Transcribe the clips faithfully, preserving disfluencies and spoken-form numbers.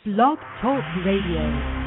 Blog Talk Radio.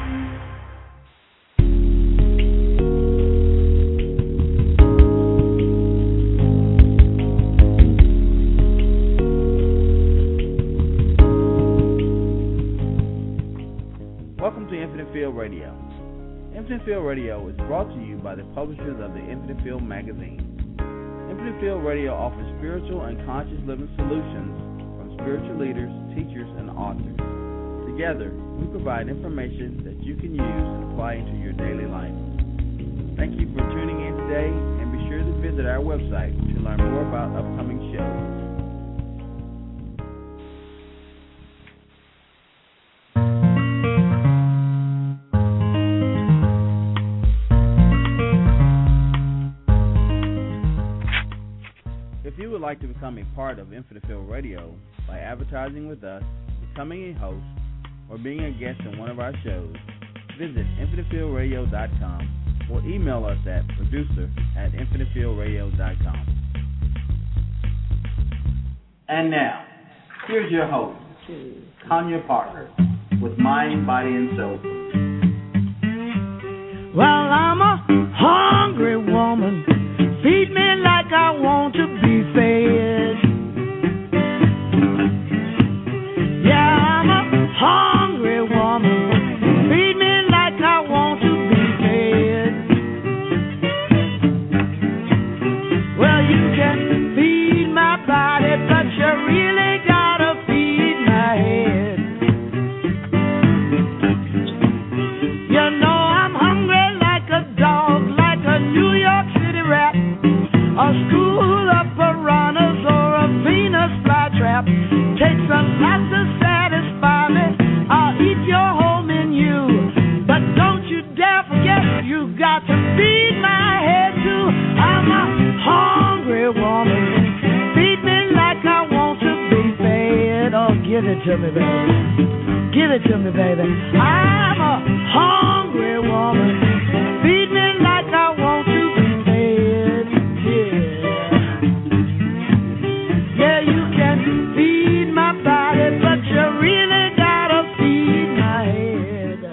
Welcome to Infinite Field Radio. Infinite Field Radio is brought to you by the publishers of the Infinite Field magazine. Infinite Field Radio offers spiritual and conscious living solutions from spiritual leaders, teachers, and authors. Together, we provide information that you can use and apply into your daily life. Thank you for tuning in today, and be sure to visit our website to learn more about upcoming shows. If you would like to become a part of Infinite Field Radio by advertising with us, becoming a host, or being a guest in one of our shows, visit infinite field radio dot com or email us at producer at infinite field radio dot com. And now, here's your host, Tanya Parker, with Mind, Body, and Soul. Well, I'm a hungry woman. Feed me like I want to be fed. Yeah, I'm a hungry woman. Feed me like I want to be fed. Well, you can feed my body, but you really gotta feed my head. You know I'm hungry like a dog, like a New York City rat, a school of piranhas or a Venus flytrap. Takes a lot to satisfy me. I'll eat your whole menu, but don't you dare forget you got to feed my head too. I'm a hungry woman. Feed me like I want to be fed. Oh, give it to me, baby. Give it to me, baby. I'm a hungry woman. Feed me like I want to be fed. Yeah. Yeah, you can feed my body, but you really gotta feed my head.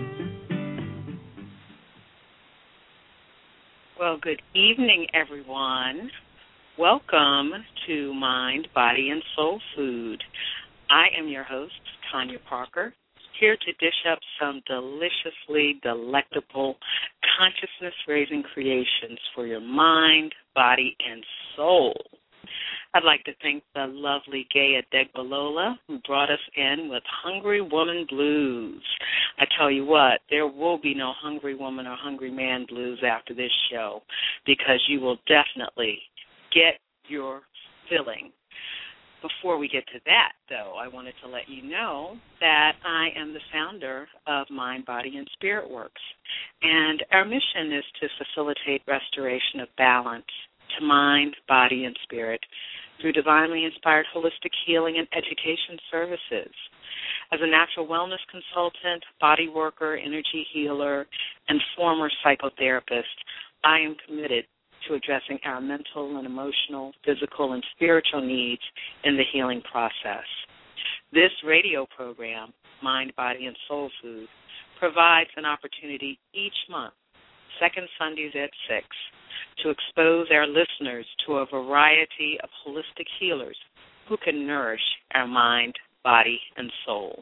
Well, good evening, everyone. Welcome to Mind, Body, and Soul Food. I am your host, Tanya Parker, here to dish up some deliciously delectable consciousness-raising creations for your mind, body, and soul. I'd like to thank the lovely Gaia Degbalola, who brought us in with Hungry Woman Blues. I tell you what, there will be no Hungry Woman or Hungry Man Blues after this show, because you will definitely get your filling. Before we get to that, though, I wanted to let you know that I am the founder of Mind, Body, and Spirit Works, and our mission is to facilitate restoration of balance to mind, body, and spirit through divinely inspired holistic healing and education services. As a natural wellness consultant, body worker, energy healer, and former psychotherapist, I am committed to addressing our mental and emotional, physical, and spiritual needs in the healing process. This radio program, Mind, Body, and Soul Food, provides an opportunity each month, second Sundays at six, to expose our listeners to a variety of holistic healers who can nourish our mind, body, and soul.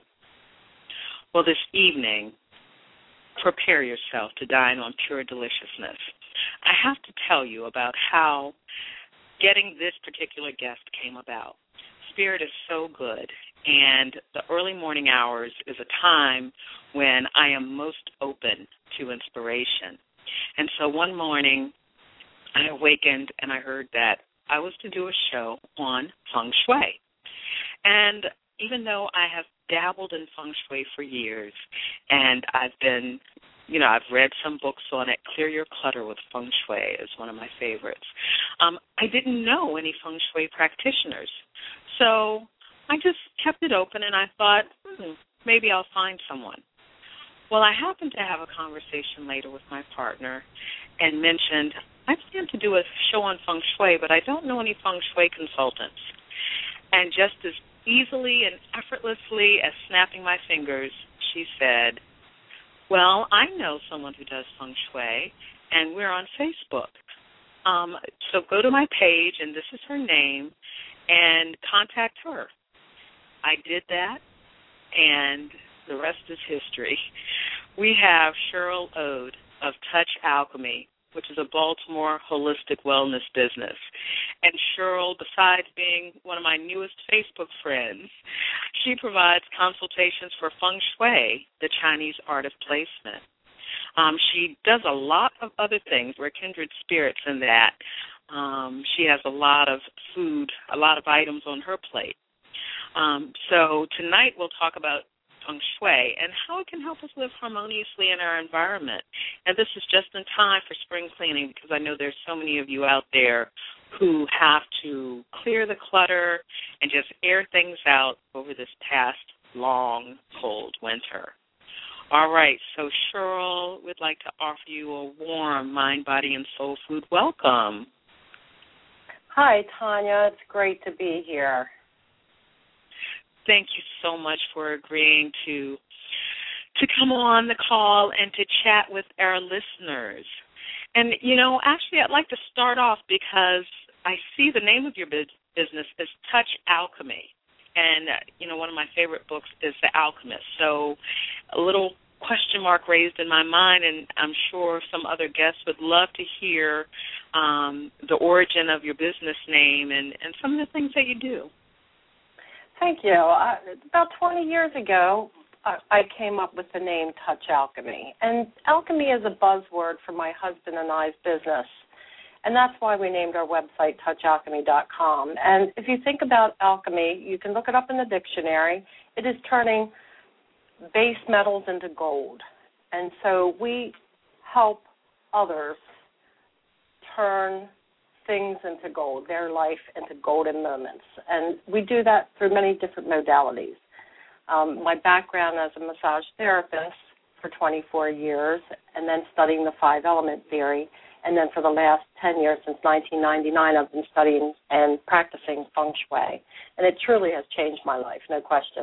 Well, this evening, prepare yourself to dine on pure deliciousness. I have to tell you about how getting this particular guest came about. Spirit is so good, and the early morning hours is a time when I am most open to inspiration. And so one morning, I awakened and I heard that I was to do a show on feng shui. And even though I have dabbled in feng shui for years, and I've been, you know, I've read some books on it. Clear Your Clutter with Feng Shui is one of my favorites. Um, I didn't know any feng shui practitioners. So I just kept it open, and I thought, hmm, maybe I'll find someone. Well, I happened to have a conversation later with my partner and mentioned, I plan to do a show on feng shui, but I don't know any feng shui consultants. And just as easily and effortlessly as snapping my fingers, she said, well, I know someone who does feng shui, and we're on Facebook. Um, so go to my page, and this is her name, and contact her. I did that, and the rest is history. We have Cheryl Ode of Touch Alchemy, which is a Baltimore holistic wellness business. And Cheryl, besides being one of my newest Facebook friends, she provides consultations for feng shui, the Chinese art of placement. Um, she does a lot of other things. We're kindred spirits in that. Um, she has a lot of food, a lot of items on her plate. Um, so tonight we'll talk about feng shui and how it can help us live harmoniously in our environment. And this is just in time for spring cleaning, because I know there's so many of you out there who have to clear the clutter and just air things out over this past long, cold winter. All right, so Cheryl would like to offer you a warm mind, body, and soul food welcome. Hi, Tanya. It's great to be here. Thank you so much for agreeing to to come on the call and to chat with our listeners. And, you know, actually I'd like to start off because I see the name of your business is Touch Alchemy. And, uh, you know, one of my favorite books is The Alchemist. So a little question mark raised in my mind, and I'm sure some other guests would love to hear um, the origin of your business name and, and some of the things that you do. Thank you. Uh, about twenty years ago, I, I came up with the name Touch Alchemy. And alchemy is a buzzword for my husband and I's business. And that's why we named our website touch alchemy dot com. And if you think about alchemy, you can look it up in the dictionary. It is turning base metals into gold. And so we help others turn things into gold, their life into golden moments. And we do that through many different modalities. Um, my background as a massage therapist for twenty-four years, and then studying the five-element theory. And then for the last ten years, since nineteen ninety-nine, I've been studying and practicing feng shui. And it truly has changed my life, no question.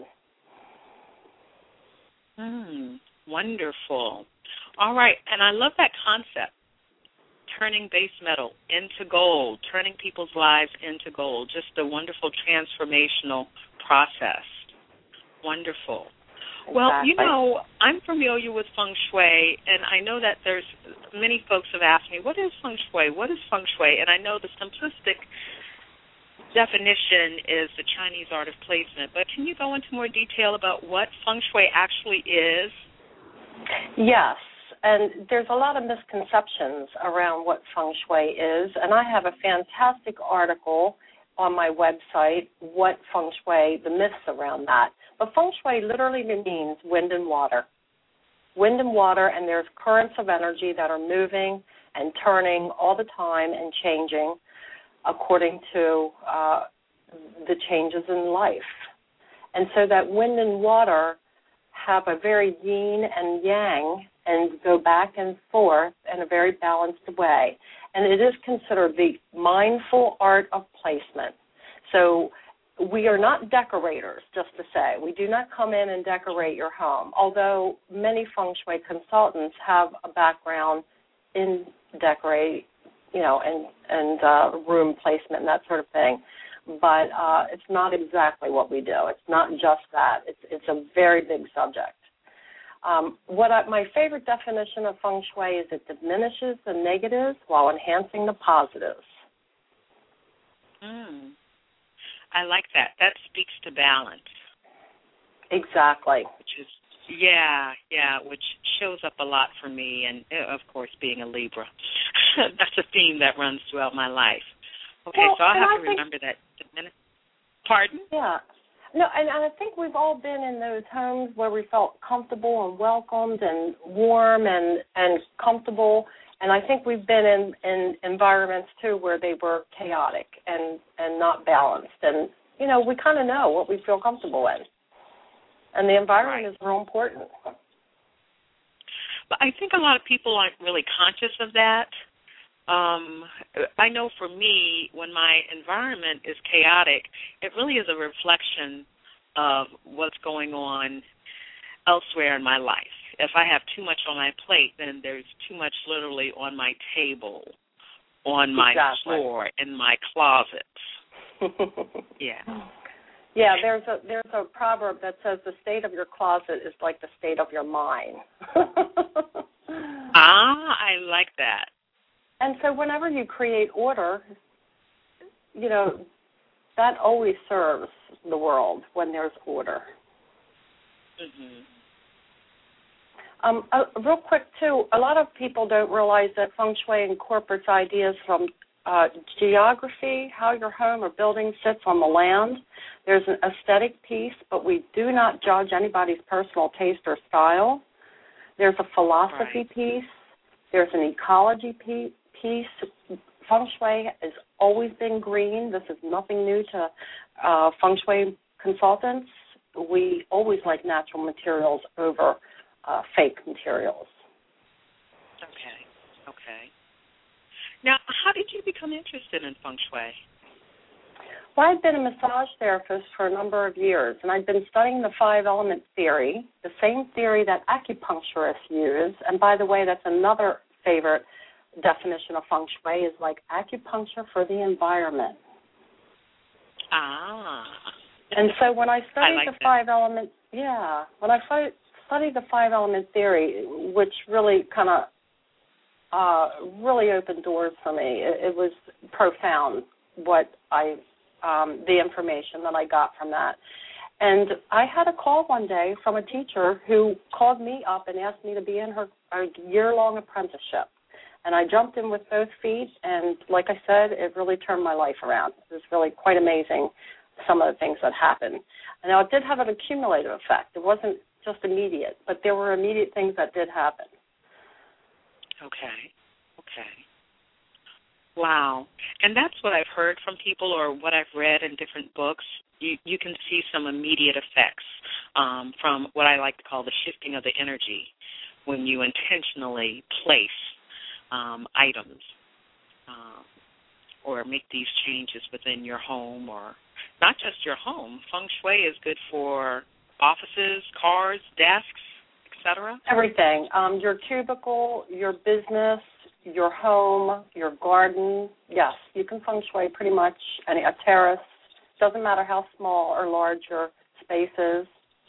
Mm, wonderful. All right, and I love that concept, turning base metal into gold, turning people's lives into gold, just a wonderful transformational process. Wonderful. Exactly. Well, you know, I'm familiar with feng shui, and I know that there's many folks have asked me, what is feng shui? What is feng shui? And I know the simplistic definition is the Chinese art of placement, but can you go into more detail about what feng shui actually is? Yes, and there's a lot of misconceptions around what feng shui is, and I have a fantastic article on my website, What Feng Shui, the myths around that. But feng shui literally means wind and water. Wind and water, and there's currents of energy that are moving and turning all the time and changing according to uh, the changes in life. And so that wind and water have a very yin and yang and go back and forth in a very balanced way. And it is considered the mindful art of placement. So we are not decorators, just to say. We do not come in and decorate your home, although many feng shui consultants have a background in decorate, you know, and, and uh, room placement and that sort of thing. But uh, it's not exactly what we do. It's not just that. It's, it's a very big subject. Um, what I, my favorite definition of feng shui is it diminishes the negatives while enhancing the positives. Mm. I like that. That speaks to balance. Exactly. Which is, yeah, yeah, which shows up a lot for me, and, of course, being a Libra. That's a theme that runs throughout my life. Okay, well, so I'll have I to think, remember that. Pardon? Yeah. No, and I think we've all been in those homes where we felt comfortable and welcomed and warm and, and comfortable. And I think we've been in, in environments, too, where they were chaotic and, and not balanced. And, you know, we kind of know what we feel comfortable in. And the environment right. is real important. But I think a lot of people aren't really conscious of that. Um, I know for me, when my environment is chaotic, it really is a reflection of what's going on elsewhere in my life. If I have too much on my plate, then there's too much literally on my table, on my exactly. floor, in my closet. Yeah. Yeah, there's a there's a proverb that says the state of your closet is like the state of your mind. Ah, I like that. And so whenever you create order, you know, that always serves the world when there's order. Mm-hmm. Um, uh, real quick, too, a lot of people don't realize that feng shui incorporates ideas from uh, geography, how your home or building sits on the land. There's an aesthetic piece, but we do not judge anybody's personal taste or style. There's a philosophy right. piece. There's an ecology piece. Feng shui has always been green. This is nothing new to uh, feng shui consultants. We always like natural materials over uh, fake materials. Okay, okay. Now, how did you become interested in feng shui? Well, I've been a massage therapist for a number of years, and I've been studying the five-element theory, the same theory that acupuncturists use. And by the way, that's another favorite definition of feng shui, is like acupuncture for the environment. Ah. And so when I studied I like the that. five-element, yeah, when I studied the five-element theory, which really kind of uh, really opened doors for me, it, it was profound what I Um, the information that I got from that. And I had a call one day from a teacher who called me up and asked me to be in her, her year-long apprenticeship. And I jumped in with both feet, and like I said, it really turned my life around. It was really quite amazing, some of the things that happened. And now, it did have an accumulative effect. It wasn't just immediate, but there were immediate things that did happen. Okay, okay. Wow. And that's what I've heard from people, or what I've read in different books. You, you can see some immediate effects um, from what I like to call the shifting of the energy when you intentionally place um, items um, or make these changes within your home, or not just your home. Feng shui is good for offices, cars, desks, et cetera. Everything. Um, your cubicle, your business, your home, your garden. Yes, you can feng shui pretty much any, a terrace. Doesn't matter how small or large your space is.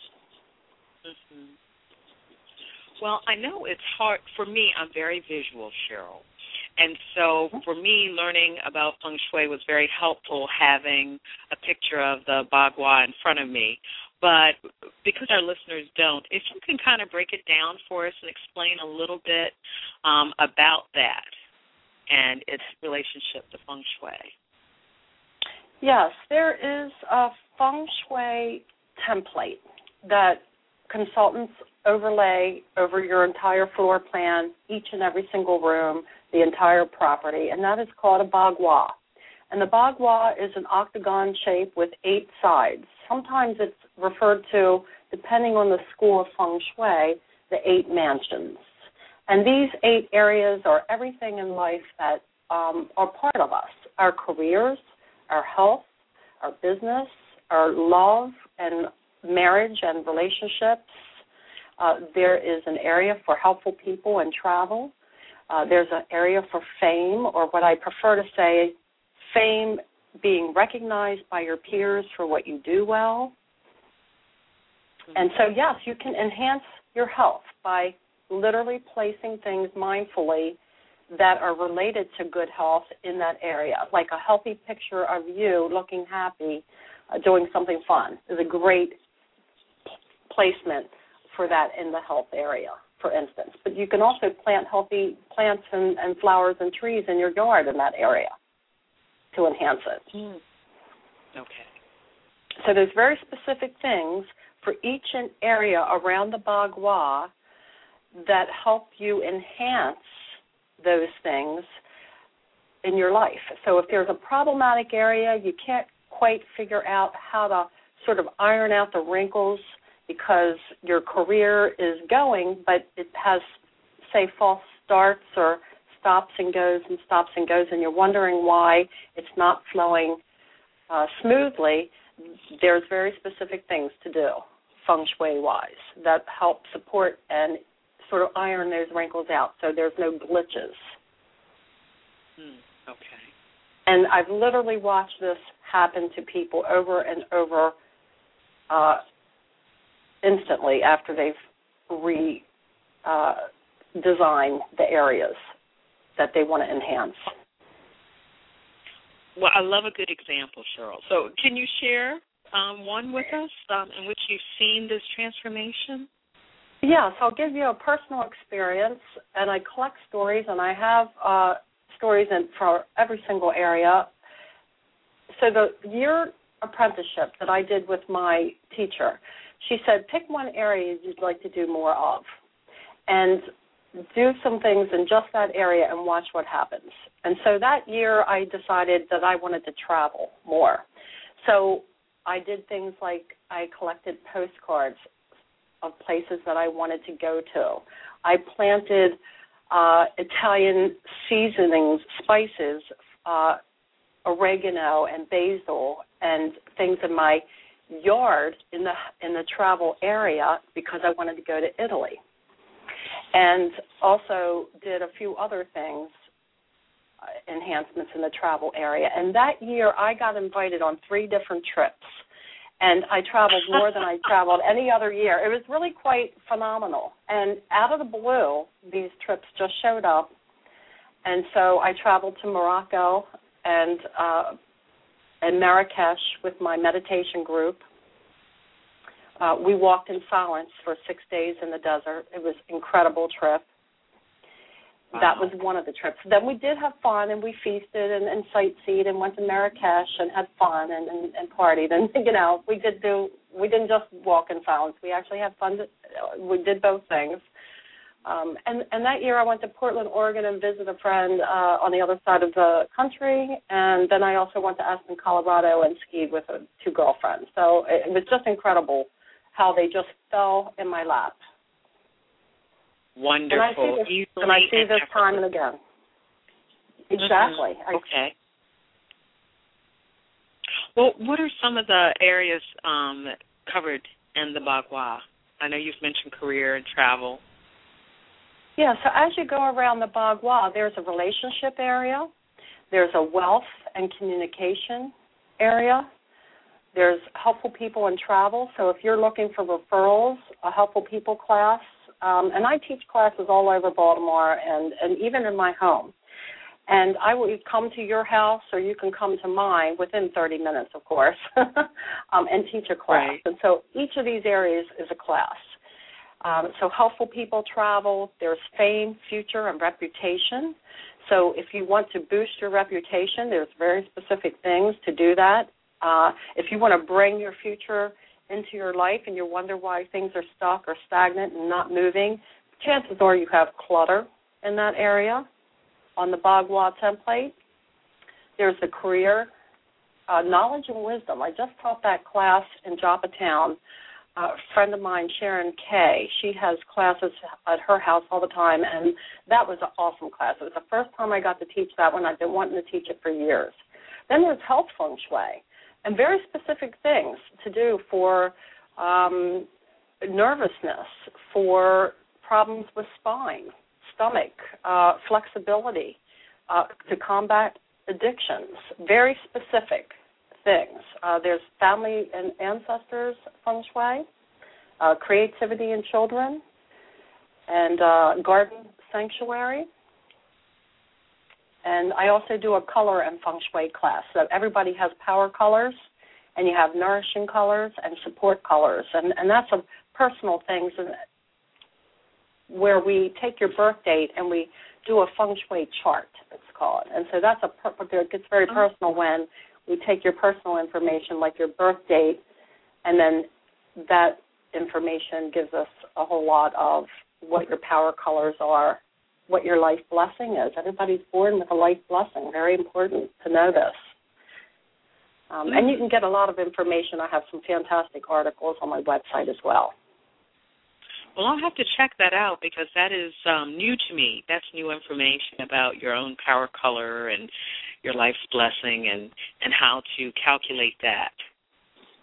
Mm-hmm. Well, I know it's hard. For me, I'm very visual, Cheryl. And so for me, learning about feng shui was very helpful, having a picture of the bagua in front of me. But because our listeners don't, if you can kind of break it down for us and explain a little bit um, about that and its relationship to feng shui. Yes, there is a feng shui template that consultants overlay over your entire floor plan, each and every single room, the entire property, and that is called a bagua. And the bagua is an octagon shape with eight sides. Sometimes it's referred to, depending on the school of feng shui, the eight mansions. And these eight areas are everything in life that um, are part of us, our careers, our health, our business, our love and marriage and relationships. Uh, there is an area for helpful people and travel. Uh, there's an area for fame, or what I prefer to say, fame being recognized by your peers for what you do well. And so, yes, you can enhance your health by literally placing things mindfully that are related to good health in that area. Like a healthy picture of you looking happy, uh, doing something fun is a great placement for that in the health area, for instance. But you can also plant healthy plants and, and flowers and trees in your yard in that area to enhance it. Mm. Okay. So there's very specific things for each and area around the bagua that help you enhance those things in your life. So if there's a problematic area, you can't quite figure out how to sort of iron out the wrinkles because your career is going, but it has, say, false starts or stops and goes and stops and goes, and you're wondering why it's not flowing uh, smoothly, there's very specific things to do, feng shui-wise, that help support and sort of iron those wrinkles out so there's no glitches. Mm, okay. And I've literally watched this happen to people over and over uh, instantly after they've re uh, designed the areas that they want to enhance. Well, I love a good example, Cheryl. So can you share um, one with us um, in which you've seen this transformation? Yes, I'll give you a personal experience, and I collect stories, and I have uh, stories in, for every single area. So the year apprenticeship that I did with my teacher, she said, pick one area you'd like to do more of, and do some things in just that area and watch what happens. And so that year I decided that I wanted to travel more. So I did things like I collected postcards of places that I wanted to go to. I planted uh, Italian seasonings, spices, uh, oregano and basil and things in my yard in the in the travel area because I wanted to go to Italy. And also did a few other things, uh, enhancements in the travel area. And that year I got invited on three different trips. And I traveled more than I traveled any other year. It was really quite phenomenal. And out of the blue, these trips just showed up. And so I traveled to Morocco and, uh, and Marrakesh with my meditation group. Uh, we walked in silence for six days in the desert. It was an incredible trip. Wow. That was one of the trips. Then we did have fun, and we feasted and, and sightseed and went to Marrakesh and had fun and, and, and partied. And, you know, we did do, we didn't just walk in silence. We actually had fun. To, we did both things. Um, and, and that year I went to Portland, Oregon and visited a friend uh, on the other side of the country. And then I also went to Aspen, Colorado and skied with uh, two girlfriends. So it, it was just incredible how they just fell in my lap. Wonderful. And I see this, Easily and I see and this time and again. Exactly. Mm-hmm. Okay. Well, what are some of the areas um, covered in the Bagua? I know you've mentioned career and travel. Yeah, so as you go around the Bagua, there's a relationship area, there's a wealth and communication area, there's helpful people in travel. So if you're looking for referrals, a helpful people class, um, and I teach classes all over Baltimore and, and even in my home. And I will come to your house or you can come to mine within thirty minutes, of course, um, and teach a class. Right. And so each of these areas is a class. Um, so helpful people travel. There's fame, future, and reputation. So if you want to boost your reputation, there's very specific things to do that. Uh, if you want to bring your future into your life and you wonder why things are stuck or stagnant and not moving, chances are you have clutter in that area on the Bagua template. There's the career, uh, knowledge and wisdom. I just taught that class in Joppatown. Uh, a friend of mine, Sharon Kay, she has classes at her house all the time, and that was an awesome class. It was the first time I got to teach that one. I've been wanting to teach it for years. Then there's health feng shui, and very specific things to do for um, nervousness, for problems with spine, stomach, uh, flexibility, uh, to combat addictions, very specific things. Uh, there's family and ancestors feng shui, uh, creativity in children, and uh, garden sanctuary. And I also do a color and feng shui class. So everybody has power colors, and you have nourishing colors and support colors. And, and that's a personal thing where we take your birth date and we do a feng shui chart, it's called. And so that's a it gets very personal when we take your personal information, like your birth date, and then that information gives us a whole lot of what your power colors are, what your life blessing is. Everybody's born with a life blessing. Very important to know this. Um, and you can get a lot of information. I have some fantastic articles on my website as well. Well, I'll have to check that out because that is um, new to me. That's new information about your own power color and your life's blessing and, and how to calculate that.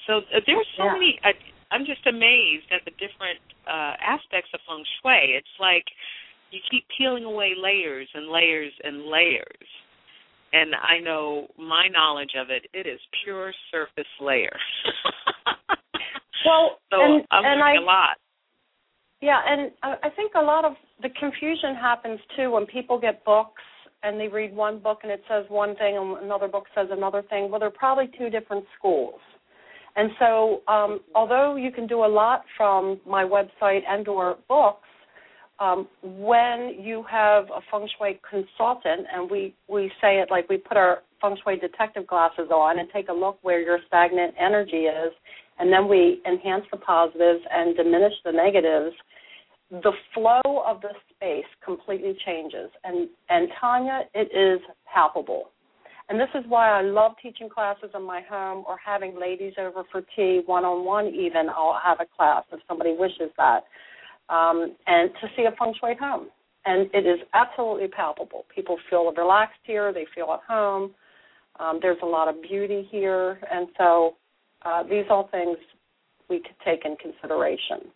So uh, there's so yeah. many. Uh, I'm just amazed at the different uh, aspects of feng shui. It's like you keep peeling away layers and layers and layers. And I know my knowledge of it, it is pure surface layer. Well, so and, I'm and learning I, a lot. Yeah, and I think a lot of the confusion happens, too, when people get books and they read one book and it says one thing and another book says another thing. Well, they're probably two different schools. And so um, although you can do a lot from my website and or books, um, when you have a feng shui consultant, and we, we say it like we put our feng shui detective glasses on and take a look where your stagnant energy is, and then we enhance the positives and diminish the negatives, the flow of the space completely changes. And, and Tanya, it is palpable. And this is why I love teaching classes in my home or having ladies over for tea, one-on-one even. I'll have a class if somebody wishes that, um, and to see a feng shui home. And it is absolutely palpable. People feel relaxed here. They feel at home. Um, there's a lot of beauty here. And so uh, these are things we could take in consideration.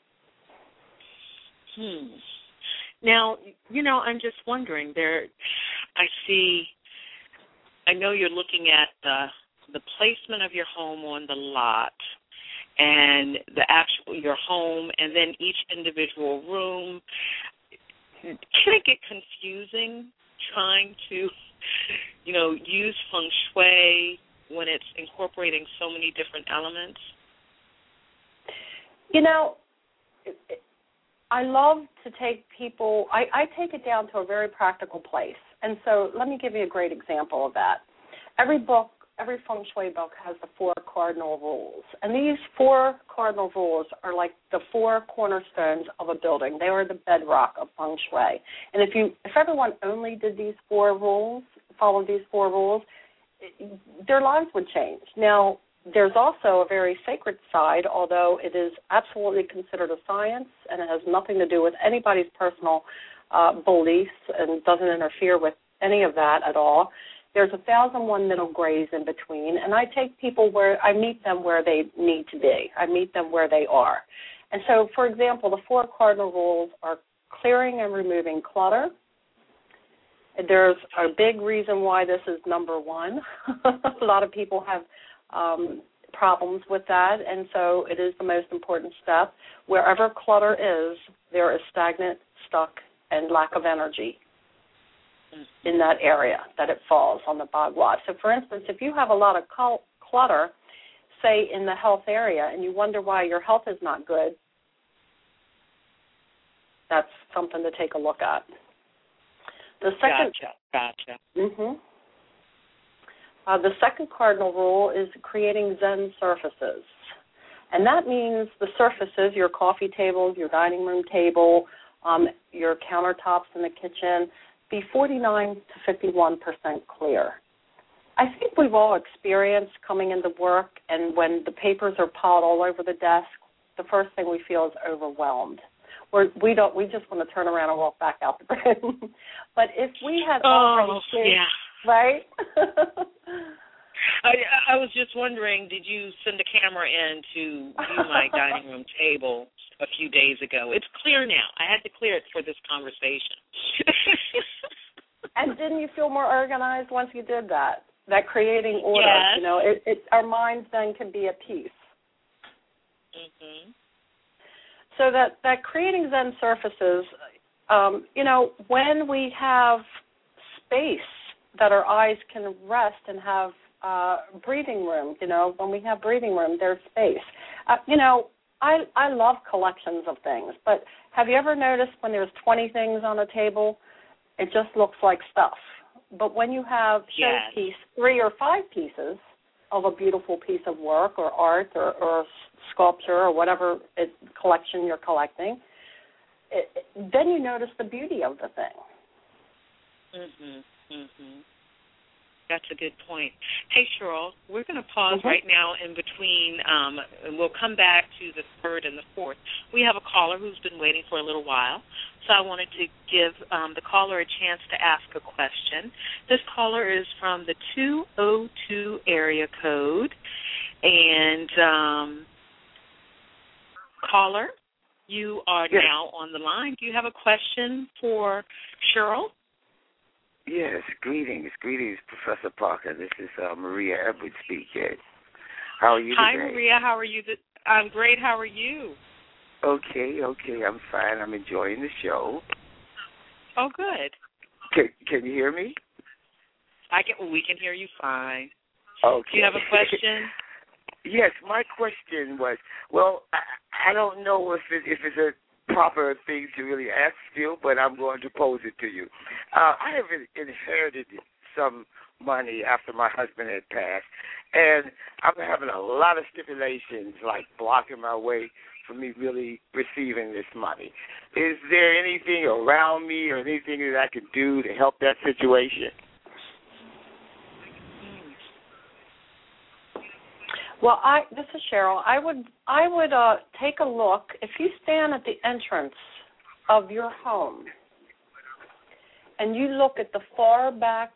Hmm. Now, you know, I'm just wondering, there, I see, I know you're looking at the, the placement of your home on the lot and the actual, your home, and then each individual room. Can it get confusing trying to, you know, use feng shui when it's incorporating so many different elements? You know, it, it, I love to take people, I, I take it down to a very practical place. And so let me give you a great example of that. Every book, every feng shui book has the four cardinal rules. And these four cardinal rules are like the four cornerstones of a building. They are the bedrock of feng shui. And if you, if everyone only did these four rules, followed these four rules, it, their lives would change. Now, there's also a very sacred side, although it is absolutely considered a science and it has nothing to do with anybody's personal uh, beliefs and doesn't interfere with any of that at all. There's a thousand one middle grays in between, and I take people where I meet them where they need to be. I meet them where they are. And so, for example, the four cardinal rules are clearing and removing clutter. There's a big reason why this is number one. A lot of people have Um, problems with that, and so it is the most important step. Wherever clutter is, there is stagnant, stuck, and lack of energy in that area that it falls on the bagua. So, for instance, if you have a lot of clutter, say in the health area, and you wonder why your health is not good, that's something to take a look at. The second, gotcha, gotcha. Mm-hmm. Uh, the second cardinal rule is creating Zen surfaces. And that means the surfaces, your coffee table, your dining room table, um, your countertops in the kitchen, be forty-nine to fifty-one percent clear. I think we've all experienced coming into work, and when the papers are piled all over the desk, the first thing we feel is overwhelmed. We're, we don't. We just want to turn around and walk back out the room. But if we had already oh, cleared, yeah. right? I, I was just wondering, did you send a camera in to view my dining room table a few days ago? It's clear now. I had to clear it for this conversation. And didn't you feel more organized once you did that? That creating order, yes. you know, it, it, our minds then can be at peace. Mm-hmm. So that, that creating Zen surfaces, um, you know, when we have space that our eyes can rest and have uh, breathing room, you know, when we have breathing room, there's space. Uh, you know, I, I love collections of things, but have you ever noticed when there's twenty things on a table, it just looks like stuff? But when you have yes. showpiece, three or five pieces of a beautiful piece of work or art or, or sculpture or whatever it, collection you're collecting, it, it, then you notice the beauty of the thing. Mhm. Mhm. That's a good point. Hey, Cheryl, we're going to pause mm-hmm. right now in between, um, and we'll come back to the third and the fourth. We have a caller who's been waiting for a little while, so I wanted to give um, the caller a chance to ask a question. This caller is from the two oh two area code, and um, caller, you are yes. now on the line. Do you have a question for Cheryl? Yes, greetings. Greetings, Professor Parker. This is uh, Maria Edwards speaking. How are you Hi, today? Hi, Maria. How are you? Th- I'm great. How are you? Okay, okay. I'm fine. I'm enjoying the show. Oh, good. Can, can you hear me? I can. We can hear you fine. Okay. Do you have a question? Yes, my question was, well, I, I don't know if it, if it's a proper thing to really ask still, but I'm going to pose it to you. Uh, I have inherited some money after my husband had passed, and I'm having a lot of stipulations, like blocking my way from me really receiving this money. Is there anything around me or anything that I can do to help that situation? Well, I this is Cheryl. I would I would uh, take a look. If you stand at the entrance of your home and you look at the far back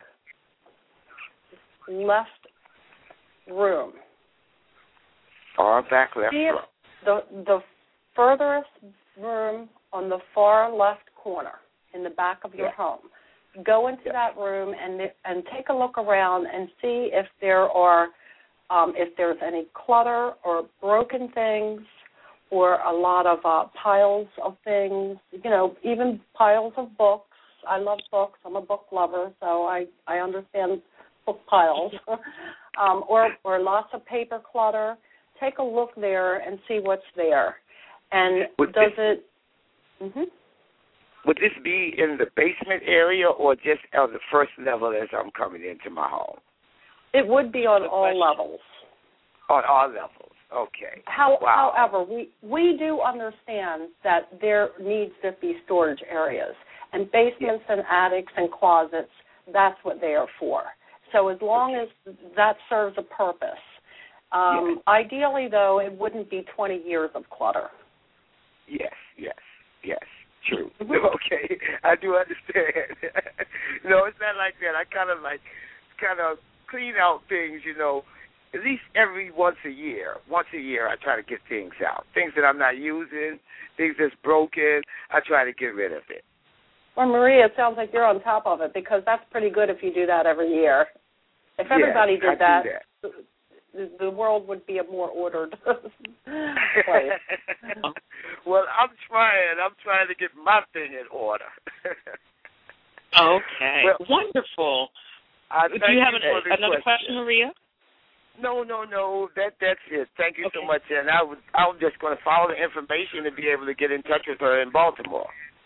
left room, far back left see room, the the furthest room on the far left corner in the back of your yeah. home. Go into yeah. that room and and take a look around and see if there are. Um, if there's any clutter or broken things or a lot of uh, piles of things, you know, even piles of books. I love books. I'm a book lover, so I, I understand book piles. um, or, or lots of paper clutter. Take a look there and see what's there. And would does this, it... Mm-hmm. Would this be in the basement area or just on the first level as I'm coming into my home? It would be on all levels. On all levels, okay. How, wow. However, we, we do understand that there needs to be storage areas, and basements yeah. and attics and closets, that's what they are for. So as long okay. as that serves a purpose. Um, yeah. Ideally, though, it wouldn't be twenty years of clutter. Yes, yes, yes. True. Okay, I do understand. No, it's not like that. I kind of like, kind of clean out things, you know, at least every once a year. Once a year I try to get things out. Things that I'm not using, things that's broken, I try to get rid of it. Well, Maria, it sounds like you're on top of it because that's pretty good if you do that every year. If everybody yes, did that, that. The, the world would be a more ordered place. Well, I'm trying. I'm trying to get my thing in order. Okay. Well, wonderful. I Do you have you an, another question. question, Maria? No, no, no. That that's it. Thank you okay. so much. And I was I was just going to follow the information and be able to get in touch with her in Baltimore.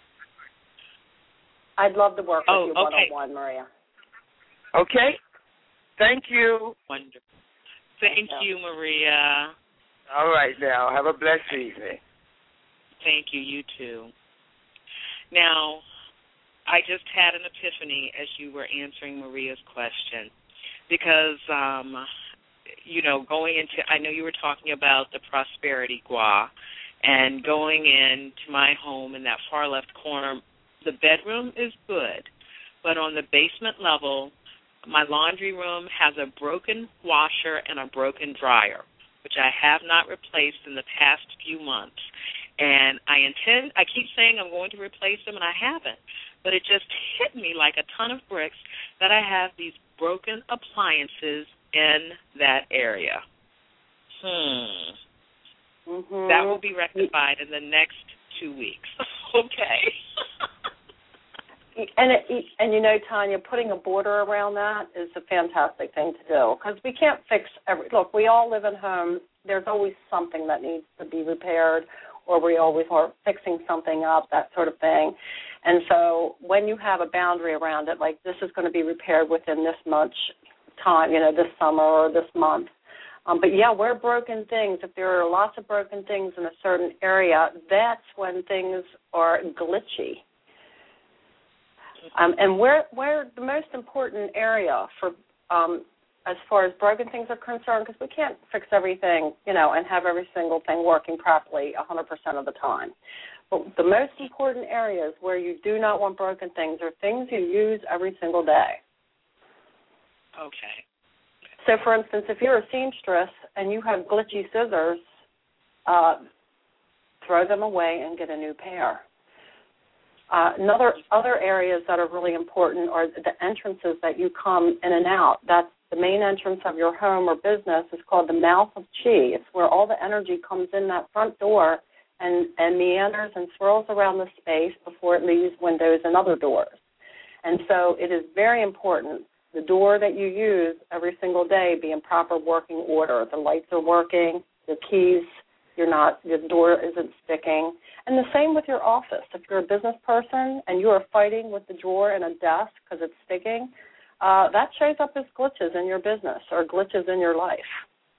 I'd love to work with oh, you okay. one-on-one, Maria. Okay. Thank you. Wonderful. Thank you, Maria. All right, now. Have a blessed evening. Thank you. You too. Now, I just had an epiphany as you were answering Maria's question because, um, you know, going into, I know you were talking about the prosperity gua, and going into my home in that far left corner, the bedroom is good, but on the basement level, my laundry room has a broken washer and a broken dryer, which I have not replaced in the past few months. And I intend, I keep saying I'm going to replace them, and I haven't. But it just hit me like a ton of bricks that I have these broken appliances in that area. Hmm. Mm-hmm. That will be rectified in the next two weeks. Okay. And, it, and you know, Tanya, putting a border around that is a fantastic thing to do because we can't fix every, look, we all live in homes. There's always something that needs to be repaired or we always are fixing something up, that sort of thing. And so when you have a boundary around it, like this is going to be repaired within this much time, you know, this summer or this month. Um, but, yeah, where broken things, if there are lots of broken things in a certain area, that's when things are glitchy. Um, and where where the most important area for um, as far as broken things are concerned, because we can't fix everything, you know, and have every single thing working properly one hundred percent of the time. But the most important areas where you do not want broken things are things you use every single day. Okay. So, for instance, if you're a seamstress and you have glitchy scissors, uh, throw them away and get a new pair. Uh, another other areas that are really important are the entrances that you come in and out. That's the main entrance of your home or business is called the mouth of chi. It's where all the energy comes in that front door and, and meanders and swirls around the space before it leaves windows and other doors. And so it is very important the door that you use every single day be in proper working order. The lights are working, the keys, you're not, your door isn't sticking. And the same with your office. If you're a business person and you are fighting with the drawer in a desk because it's sticking, uh, that shows up as glitches in your business or glitches in your life.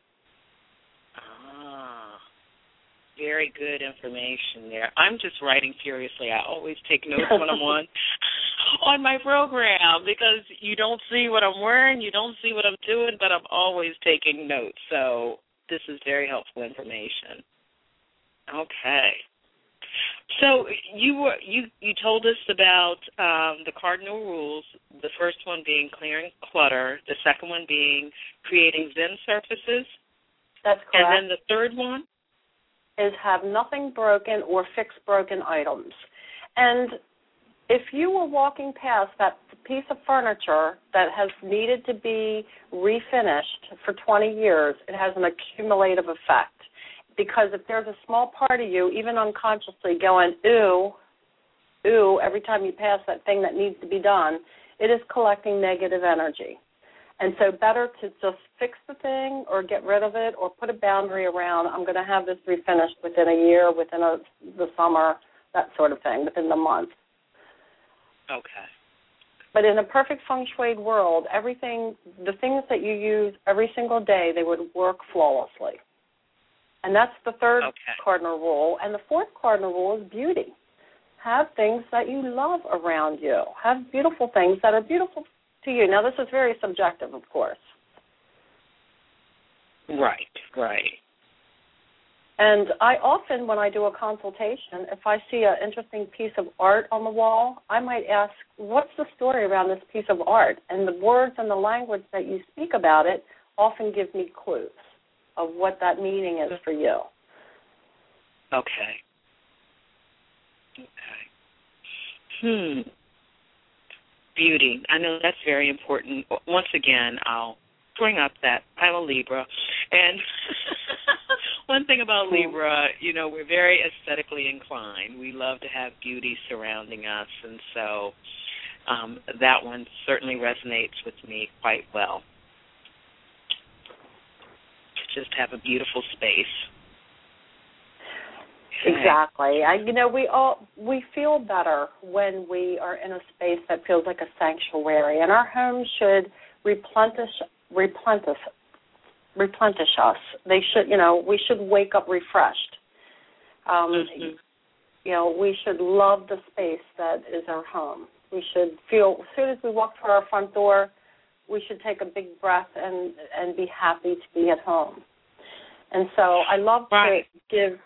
Ah, very good information there. I'm just writing furiously. I always take notes when I'm on, on my program because you don't see what I'm wearing, you don't see what I'm doing, but I'm always taking notes. So this is very helpful information. Okay. So you were you, you told us about um, the cardinal rules, the first one being clearing clutter, the second one being creating Zen surfaces. That's correct. And then the third one? Is have nothing broken or fix broken items. And if you were walking past that piece of furniture that has needed to be refinished for twenty years, it has an accumulative effect. Because if there's a small part of you, even unconsciously, going, ooh, ooh, every time you pass that thing that needs to be done, it is collecting negative energy. And so better to just fix the thing or get rid of it or put a boundary around, I'm going to have this refinished within a year, within a, the summer, that sort of thing, within the month. Okay. But in a perfect feng shui world, everything, the things that you use every single day, they would work flawlessly. And that's the third okay. cardinal rule. And the fourth cardinal rule is beauty. Have things that you love around you. Have beautiful things that are beautiful to you. Now, this is very subjective, of course. Right, right. And I often, when I do a consultation, if I see an interesting piece of art on the wall, I might ask, what's the story around this piece of art? And the words and the language that you speak about it often give me clues of what that meaning is for you. Okay. Okay. Hmm. Beauty. I know that's very important. Once again, I'll bring up that I'm a Libra. And one thing about Libra, you know, we're very aesthetically inclined. We love to have beauty surrounding us. And so um, that one certainly resonates with me quite well. Just have a beautiful space. Okay. Exactly. I, you know, we all we feel better when we are in a space that feels like a sanctuary, and our homes should replenish, replenish, replenish us. They should, you know, we should wake up refreshed. Um, mm-hmm. You know, we should love the space that is our home. We should feel as soon as we walk through our front door, we should take a big breath and, and be happy to be at home. And so I love right. to give,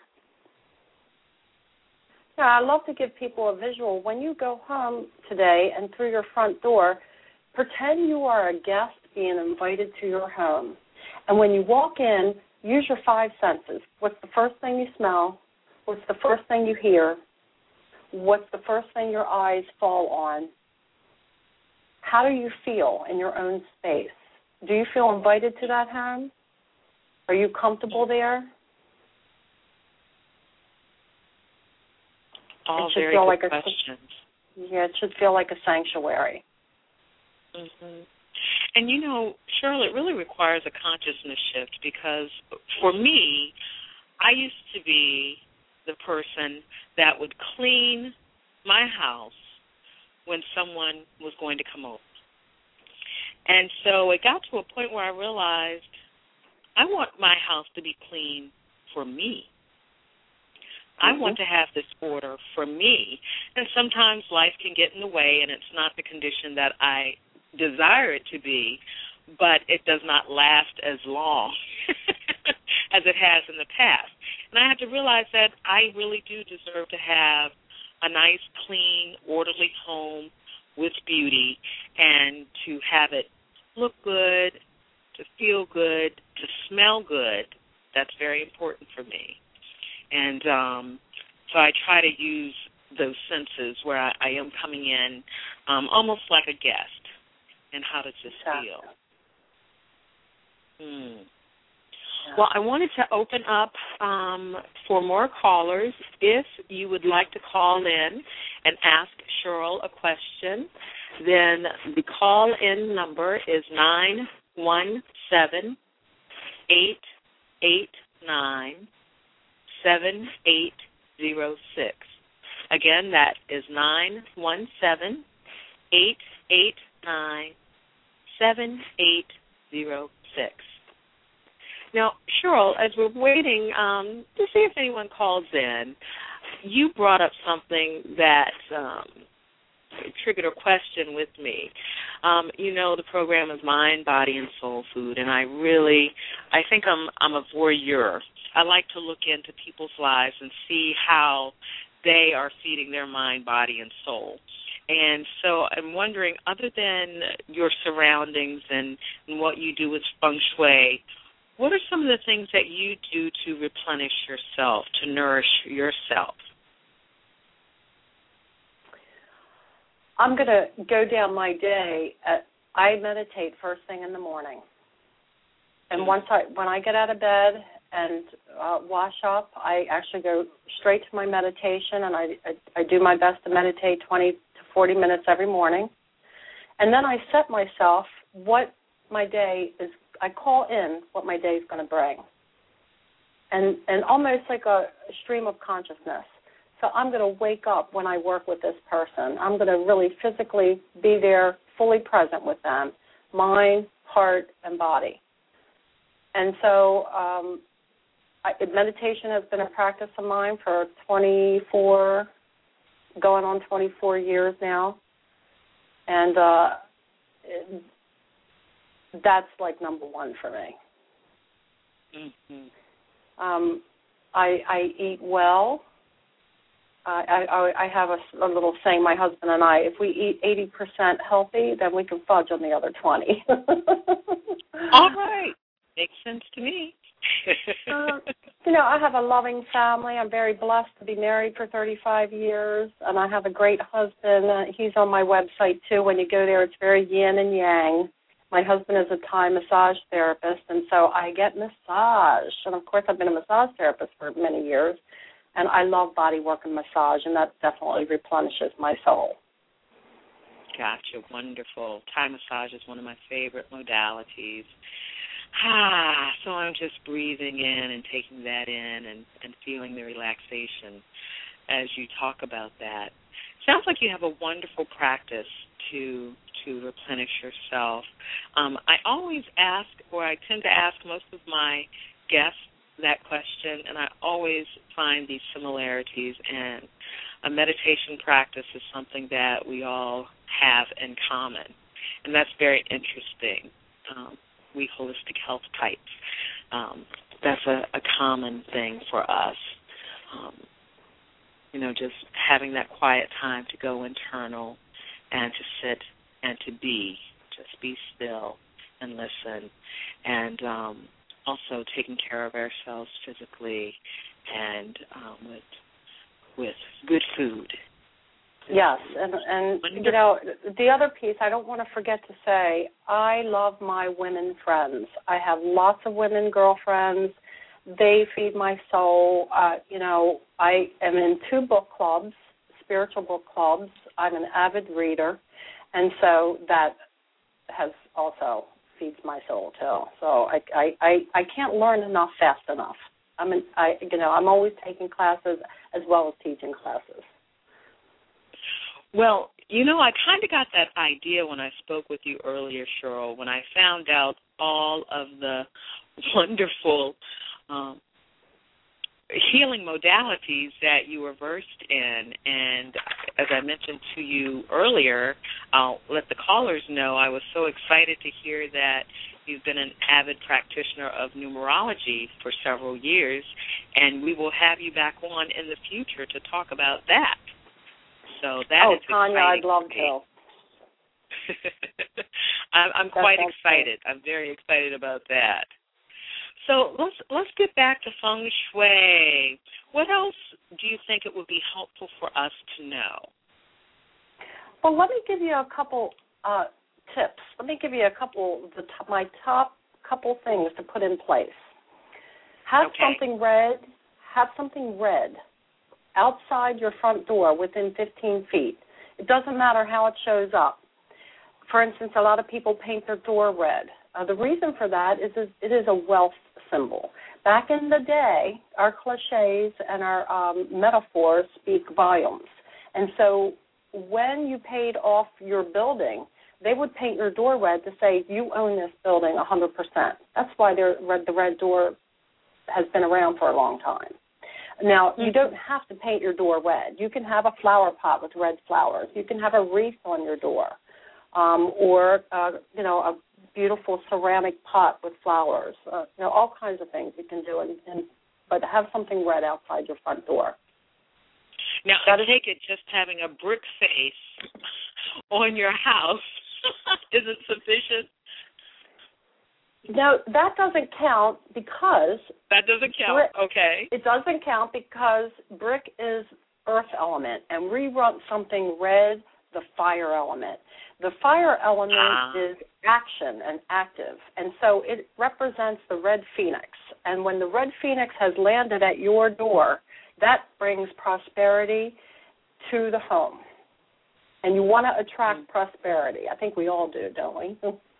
yeah, I love to give people a visual. When you go home today and through your front door, pretend you are a guest being invited to your home. And when you walk in, use your five senses. What's the first thing you smell? What's the first thing you hear? What's the first thing your eyes fall on? How do you feel in your own space? Do you feel invited to that home? Are you comfortable there? All it should very feel good like questions. A, yeah, it should feel like a sanctuary. Mm-hmm. And, you know, Cheryl, it really requires a consciousness shift because for me, I used to be the person that would clean my house when someone was going to come over. And so it got to a point where I realized I want my house to be clean for me. Mm-hmm. I want to have this order for me. And sometimes life can get in the way and it's not the condition that I desire it to be. but it does not last as long as it has in the past. And I had to realize that I really do deserve to have a nice, clean, orderly home with beauty, and to have it look good, to feel good, to smell good. That's very important for me. And um, so I try to use those senses where I, I am coming in um, almost like a guest. And how does this feel? Hmm. Well, I wanted to open up um, for more callers. If you would like to call in and ask Cheryl a question, then the call-in number is nine one seven, eight eight nine, seven eight zero six. Again, that is nine one seven, eight eight nine, seven eight zero six. Now, Cheryl, as we're waiting um, to see if anyone calls in, you brought up something that um, triggered a question with me. Um, you know, the program is Mind, Body, and Soul Food, and I really, I think I'm, I'm a voyeur. I like to look into people's lives and see how they are feeding their mind, body, and soul. And so I'm wondering, other than your surroundings and, and what you do with feng shui, what are some of the things that you do to replenish yourself, to nourish yourself? I'm going to go down my day. At, I meditate first thing in the morning. And once I, when I get out of bed and uh, wash up, I actually go straight to my meditation, and I, I, I do my best to meditate twenty to forty minutes every morning. And then I set myself what my day is. I call in what my day is going to bring, and and almost like a stream of consciousness. So I'm going to wake up when I work with this person. I'm going to really physically be there, fully present with them, mind, heart, and body. And so um, I, meditation has been a practice of mine for twenty-four, going on twenty-four years now, and uh, it, that's like number one for me. Mm-hmm. Um, I, I eat well. I, I, I have a, a little saying, my husband and I, if we eat eighty percent healthy, then we can fudge on the other twenty. All right. Makes sense to me. uh, you know, I have a loving family. I'm very blessed to be married for thirty-five years, and I have a great husband. Uh, he's on my website, too. When you go there, it's very yin and yang. My husband is a Thai massage therapist, and so I get massage. And, of course, I've been a massage therapist for many years, and I love body work and massage, and that definitely replenishes my soul. Gotcha. Wonderful. Thai massage is one of my favorite modalities. Ah, so I'm just breathing in and taking that in and, and feeling the relaxation as you talk about that. Sounds like you have a wonderful practice to to replenish yourself. Um, I always ask, or I tend to ask most of my guests that question, and I always find these similarities, and a meditation practice is something that we all have in common, and that's very interesting. Um, we holistic health types, um, that's a, a common thing for us. Um, you know, just having that quiet time to go internal and to sit and to be, just be still and listen, and um, also taking care of ourselves physically and um, with with good food. Yes, and, and you know, the other piece, I don't want to forget to say, I love my women friends. I have lots of women girlfriends. They feed my soul. Uh, you know, I am in two book clubs, spiritual book clubs. I'm an avid reader, and so that has also feeds my soul too. So I I, I, I can't learn enough fast enough. I'm in, I you know I'm always taking classes as well as teaching classes. Well, you know, I kind of got that idea when I spoke with you earlier, Cheryl, when I found out all of the wonderful um, healing modalities that you were versed in. And as I mentioned to you earlier, I'll let the callers know I was so excited to hear that you've been an avid practitioner of numerology for several years, and we will have you back on in the future to talk about that. So that oh, is Tanya, exciting. I'd love to. I'm, I'm quite excited. Great. I'm very excited about that. So let's let's get back to feng shui. What else do you think it would be helpful for us to know? Well, let me give you a couple uh, tips. Let me give you a couple the top, my top couple things to put in place. Have okay. something red. Have something red outside your front door within fifteen feet. It doesn't matter how it shows up. For instance, a lot of people paint their door red. Uh, the reason for that is it is a wealth symbol. Back in the day, our cliches and our um, metaphors speak volumes. And so when you paid off your building, they would paint your door red to say, you own this building one hundred percent. That's why the red door has been around for a long time. Now, you don't have to paint your door red. You can have a flower pot with red flowers. You can have a wreath on your door, um, or, uh, you know, a beautiful ceramic pot with flowers. Uh, you know, all kinds of things you can do, and, and but have something red outside your front door. Now, I take it just having a brick face on your house, is it sufficient? No, that doesn't count because... That doesn't count, brick, okay. It doesn't count because brick is earth element, and we want something red, the fire element. The fire element ah. is action and active, and so it represents the red phoenix. And when the red phoenix has landed at your door, that brings prosperity to the home. And you want to attract mm. prosperity. I think we all do, don't we?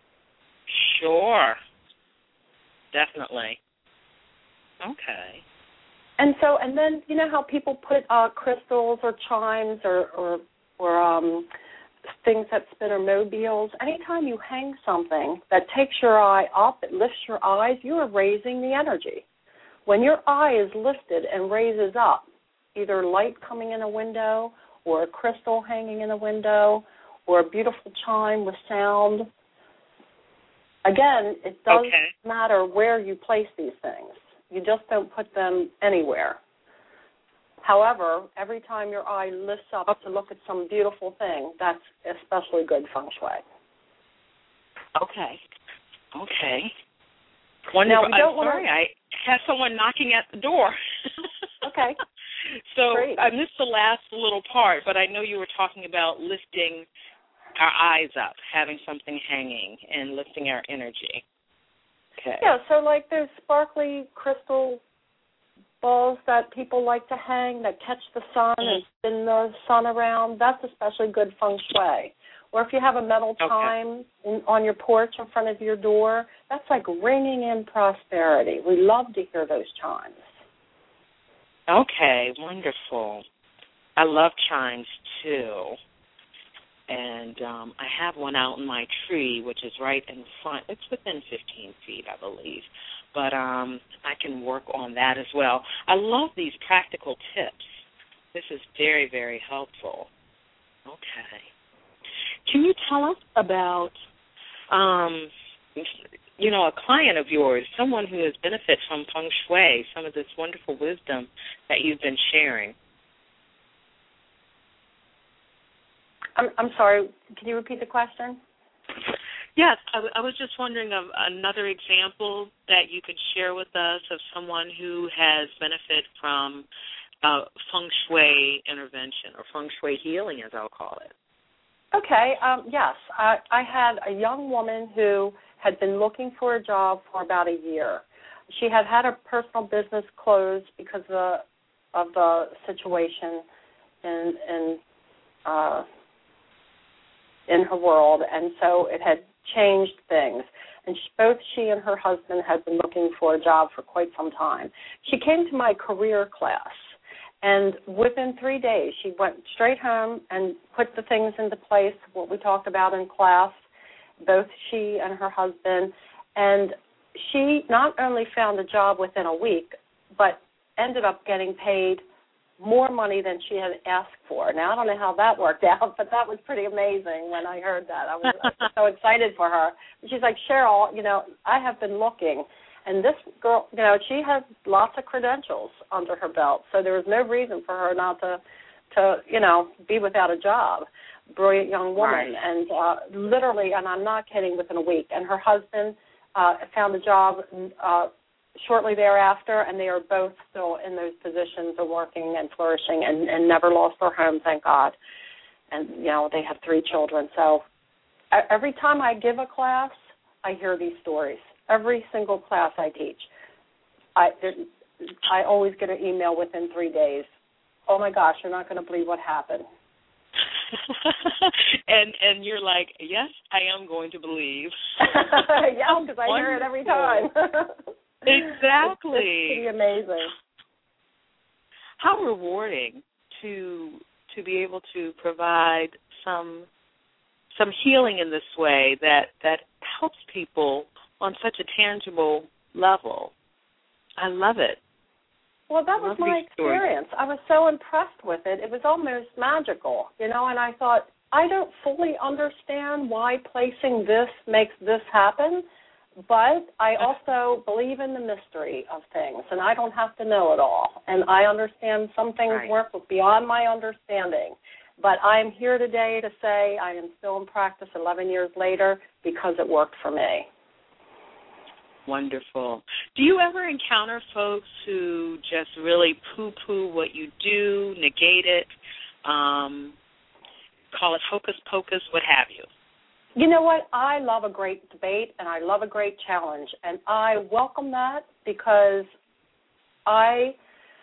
Sure. Definitely. Okay. And so, and then, you know how people put uh, crystals or chimes or, or, or um, things that spin or mobiles? Anytime you hang something that takes your eye up, it lifts your eyes, you are raising the energy. When your eye is lifted and raises up, either light coming in a window or a crystal hanging in a window or a beautiful chime with sound, again, it doesn't okay. matter where you place these things. You just don't put them anywhere. However, every time your eye lifts up to look at some beautiful thing, that's especially good feng shui. Okay. Okay. Wonderful. Now, we don't I'm wanna... sorry, I had someone knocking at the door. Okay. So Great. I missed the last little part, but I know you were talking about lifting our eyes up, having something hanging and lifting our energy. Okay. Yeah, so like there's sparkly crystal balls that people like to hang that catch the sun mm-hmm. and spin the sun around. That's especially good feng shui. Or if you have a metal chime okay. in, on your porch in front of your door, that's like ringing in prosperity. We love to hear those chimes. Okay, wonderful. I love chimes too. And um, I have one out in my tree, which is right in front. It's within fifteen feet, I believe. But um, I can work on that as well. I love these practical tips. This is very, very helpful. Okay. Can you tell us about, um, you know, a client of yours, someone who has benefited from feng shui, some of this wonderful wisdom that you've been sharing? I'm, I'm sorry, can you repeat the question? Yes, I, w- I was just wondering of another example that you could share with us of someone who has benefited from uh, feng shui intervention or feng shui healing, as I'll call it. Okay, um, yes. I, I had a young woman who had been looking for a job for about a year. She had had her personal business closed because of the, of the situation in, in uh in her world, and so it had changed things. And she, both she and her husband had been looking for a job for quite some time. She came to my career class, and within three days she went straight home and put the things into place, what we talked about in class, both she and her husband, and she not only found a job within a week, but ended up getting paid more money than she had asked for. Now, I don't know how that worked out, but that was pretty amazing when I heard that. I was, I was so excited for her. She's like, Cheryl, you know, I have been looking, and this girl, you know, she has lots of credentials under her belt, so there was no reason for her not to, to you know, be without a job. Brilliant young woman, Right. and uh, literally, and I'm not kidding, within a week. And her husband uh, found a job uh, shortly thereafter, and they are both still in those positions of working and flourishing, and, and never lost their home, thank God. And, you know, they have three children. So every time I give a class, I hear these stories. Every single class I teach, I, there, I always get an email within three days. Oh, my gosh, you're not going to believe what happened. and and you're like, yes, I am going to believe. Yeah, because I hear it every time. Exactly. It's, it's pretty amazing. How rewarding to to be able to provide some some healing in this way that, that helps people on such a tangible level. I love it. Well, that was my experience. I was so impressed with it. It was almost magical, you know, and I thought, I don't fully understand why placing this makes this happen, but I also believe in the mystery of things, and I don't have to know it all. And I understand some things Right. work beyond my understanding. But I'm here today to say I am still in practice eleven years later because it worked for me. Wonderful. Do you ever encounter folks who just really poo-poo what you do, negate it, um, call it hocus pocus, what have you? You know what? I love a great debate, and I love a great challenge, and I welcome that because I,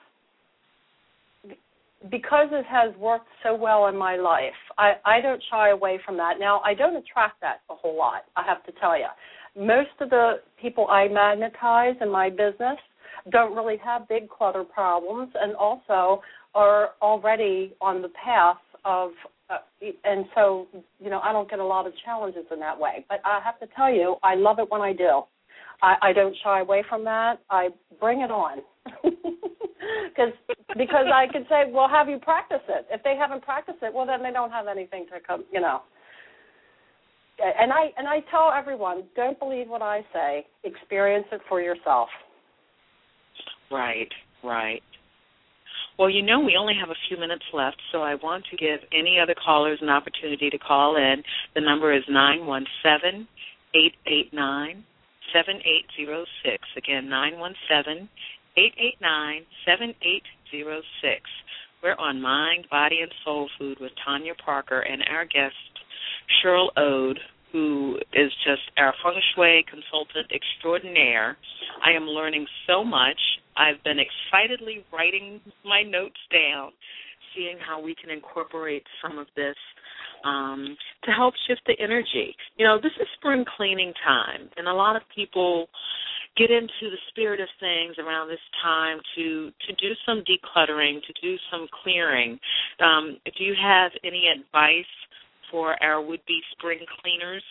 because it has worked so well in my life, I, I don't shy away from that. Now, I don't attract that a whole lot, I have to tell you. Most of the people I magnetize in my business don't really have big clutter problems and also are already on the path of, uh, and so, you know, I don't get a lot of challenges in that way. But I have to tell you, I love it when I do. I, I don't shy away from that. I bring it on. Cause, because I could say, well, have you practiced it? If they haven't practiced it, well, then they don't have anything to come, you know. And I and I tell everyone, don't believe what I say. Experience it for yourself. Right, right. Well, you know, we only have a few minutes left, so I want to give any other callers an opportunity to call in. The number is nine one seven, eight eight nine, seven eight zero six. Again, nine one seven, eight eight nine, seven eight zero six. We're on Mind, Body, and Soul Food with Tanya Parker and our guest, Cheryl Ode, who is just our feng shui consultant extraordinaire. I am learning so much. I've been excitedly writing my notes down, seeing how we can incorporate some of this um, to help shift the energy. You know, this is spring cleaning time, and a lot of people get into the spirit of things around this time to, to do some decluttering, to do some clearing. Um, do you have any advice for our would-be spring cleaners?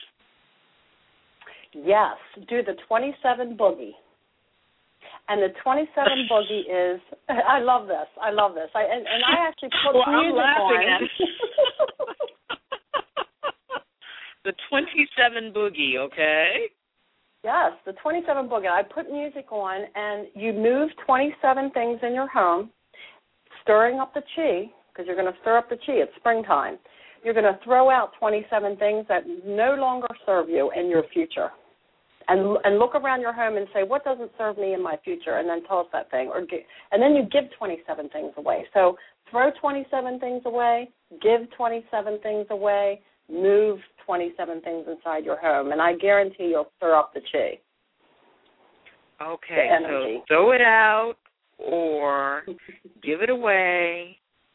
Yes, do the twenty-seven boogie. And the twenty-seven boogie is, I love this, I love this. I, and, and I actually put well, music I'm laughing on. At the twenty-seven boogie, okay? Yes, the twenty-seven boogie. I put music on, and you move twenty-seven things in your home, stirring up the chi, because you're going to stir up the chi. It's springtime. You're going to throw out twenty-seven things that no longer serve you in your future. And and look around your home and say, what doesn't serve me in my future? And then toss that thing. Or give, and then you give twenty-seven things away. So throw twenty-seven things away, give twenty-seven things away, move twenty-seven things inside your home. And I guarantee you'll stir up the chi. Okay, so throw it out or give it away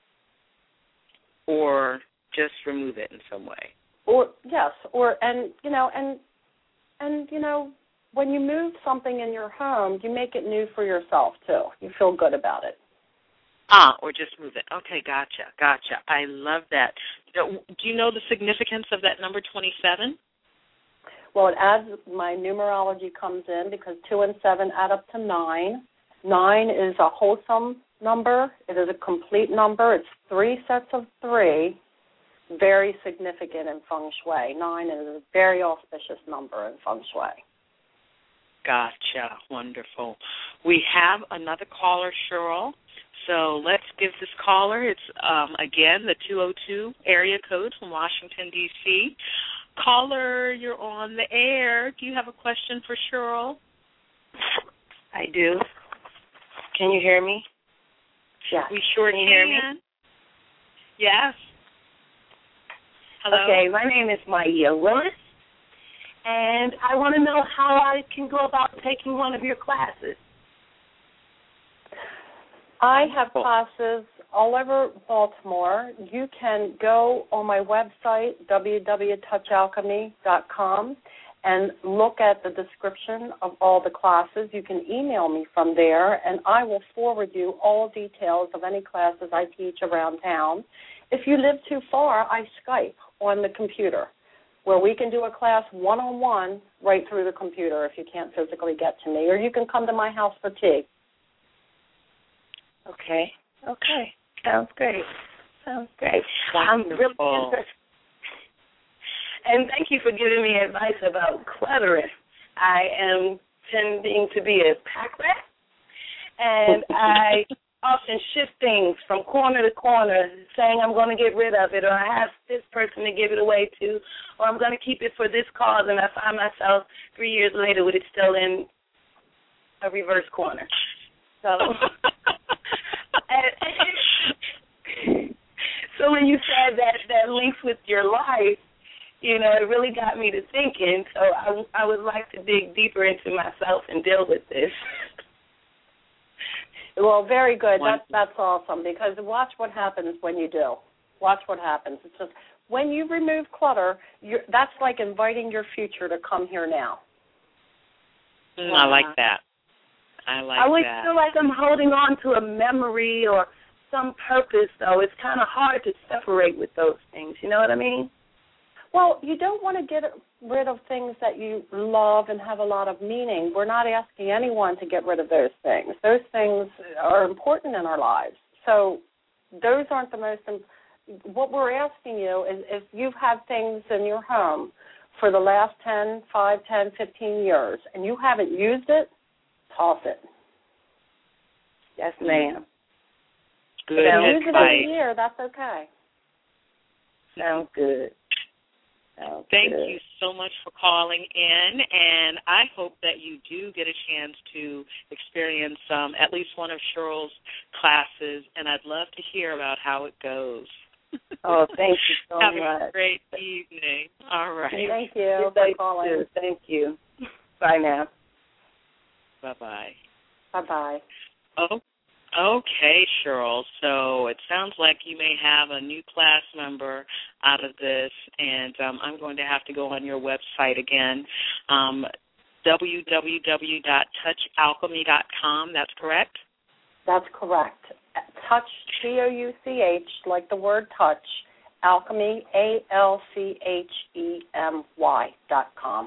or just remove it in some way. Or yes, or and you know, and and you know, when you move something in your home, you make it new for yourself too. You feel good about it. Ah, or just move it. Okay, gotcha, gotcha. I love that. Do you know the significance of that number twenty-seven? Well, it adds, my numerology comes in because two and seven add up to nine. Nine is a wholesome number. It is a complete number. It's three sets of three, very significant in Feng Shui. Nine is a very auspicious number in Feng Shui. Gotcha. Wonderful. We have another caller, Cheryl. So let's give this caller, it's, um, again, the two oh two area code from Washington, D C Caller, you're on the air. Do you have a question for Cheryl? I do. Can you hear me? Yes. We sure can. Can you hear me? Yes. Hello? Okay, my name is Maya Willis, and I want to know how I can go about taking one of your classes. I have classes all over Baltimore. You can go on my website, w w w dot touch alchemy dot com, and look at the description of all the classes. You can email me from there, and I will forward you all details of any classes I teach around town. If you live too far, I Skype on the computer, where we can do a class one-on-one right through the computer if you can't physically get to me, or you can come to my house for tea. Okay. Okay. Sounds great. Sounds great. Wonderful. I'm really interested. And thank you for giving me advice about cluttering. I am tending to be a pack rat, and I often shift things from corner to corner, saying I'm going to get rid of it, or I have this person to give it away to, or I'm going to keep it for this cause, and I find myself three years later with it still in a reverse corner. So, and, and, so when you said that that links with your life, you know, it really got me to thinking. So I, I would like to dig deeper into myself and deal with this. Well, very good. That's that's awesome, because watch what happens when you do. Watch what happens. It's just when you remove clutter, you're, that's like inviting your future to come here now. Mm, I like that. I like I always that. feel like I'm holding on to a memory or some purpose, though. It's kind of hard to separate with those things. You know what I mean? Well, you don't want to get rid of things that you love and have a lot of meaning. We're not asking anyone to get rid of those things. Those things are important in our lives. So those aren't the most – what we're asking you is if you've had things in your home for the last ten, five, ten, fifteen years and you haven't used it, toss it. Yes, ma'am. Good If you advice. use it every year, that's okay. Sounds good. Sounds Thank good. you so much for calling in, and I hope that you do get a chance to experience um, at least one of Cheryl's classes, and I'd love to hear about how it goes. Oh, thank you so Have much. a great evening. All right. Thank you for Thank calling. you. Thank you. Bye now. Bye-bye. Bye-bye. Oh, okay, Cheryl. So it sounds like you may have a new class member out of this, and um, I'm going to have to go on your website again, um, w w w dot touch alchemy dot com. That's correct? That's correct. Touch, T O U C H, like the word touch, alchemy, A L C H E M Y dot com.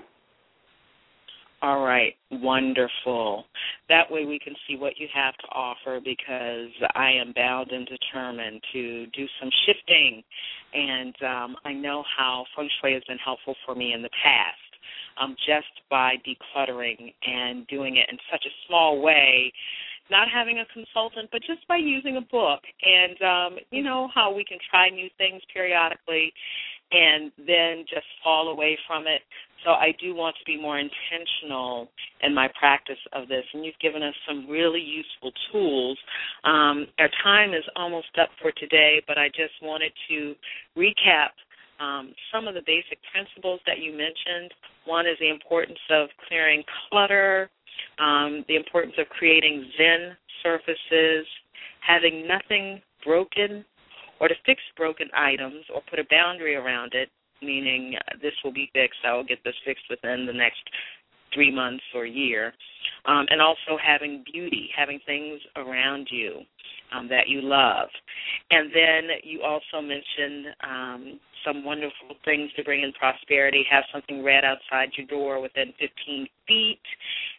All right, wonderful. That way we can see what you have to offer, because I am bound and determined to do some shifting, and um, I know how Feng Shui has been helpful for me in the past, um, just by decluttering and doing it in such a small way, not having a consultant, but just by using a book. And um, you know how we can try new things periodically and then just fall away from it. So I do want to be more intentional in my practice of this, and you've given us some really useful tools. Um, our time is almost up for today, but I just wanted to recap um, some of the basic principles that you mentioned. One is the importance of clearing clutter, um, the importance of creating Zen surfaces, having nothing broken, or to fix broken items or put a boundary around it, meaning uh, this will be fixed, I will get this fixed within the next three months or year, um, and also having beauty, having things around you um, that you love. And then you also mentioned um, some wonderful things to bring in prosperity, have something red outside your door within fifteen feet,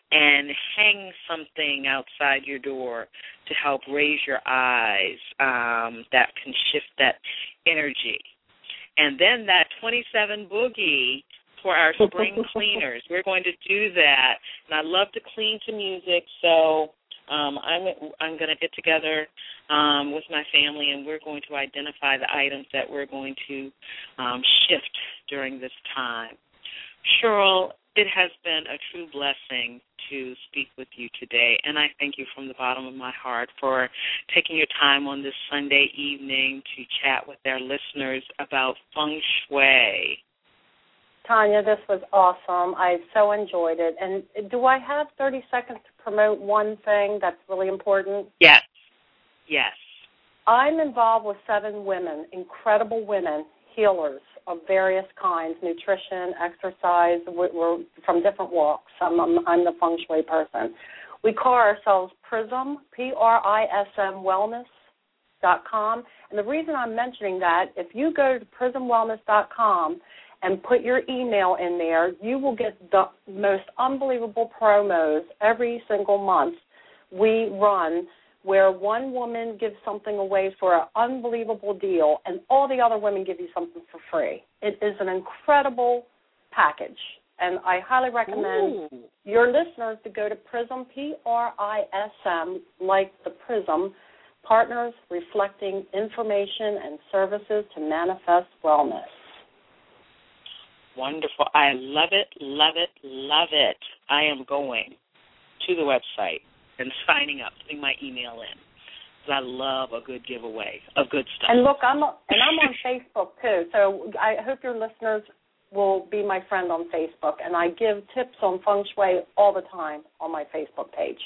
and hang something outside your door to help raise your eyes um, that can shift that energy. And then that twenty-seven boogie for our spring cleaners. We're going to do that. And I love to clean to music, so um, I'm, I'm going to get together um, with my family, and we're going to identify the items that we're going to um, shift during this time. Cheryl, it has been a true blessing to speak with you today, and I thank you from the bottom of my heart for taking your time on this Sunday evening to chat with our listeners about feng shui. Tanya, this was awesome. I so enjoyed it. And do I have thirty seconds to promote one thing that's really important? Yes. Yes. I'm involved with seven women, incredible women, healers of various kinds, nutrition, exercise. We're from different walks. I'm, I'm, I'm the feng shui person. We call ourselves Prism, P R I S M wellness dot com. And the reason I'm mentioning that, if you go to prism wellness dot com and put your email in there, you will get the most unbelievable promos every single month we run, where one woman gives something away for an unbelievable deal and all the other women give you something for free. It is an incredible package, and I highly recommend Ooh. your listeners to go to Prism, P R I S M, like the Prism, Partners Reflecting Information and Services to Manifest Wellness. Wonderful. I love it, love it, love it. I am going to the website and signing up, putting my email in, because I love a good giveaway of good stuff. And look, I'm a, and I'm on Facebook too, so I hope your listeners will be my friend on Facebook, and I give tips on feng shui all the time on my Facebook page.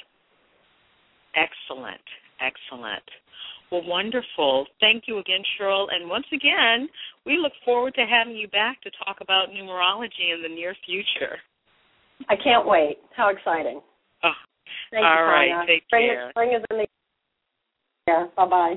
Excellent, excellent. Well, wonderful. Thank you again, Cheryl. And once again, we look forward to having you back to talk about numerology in the near future. I can't wait. How exciting. Oh, Thank all you, right, Tanya. take spring care. Is, spring is in the yeah. Bye-bye.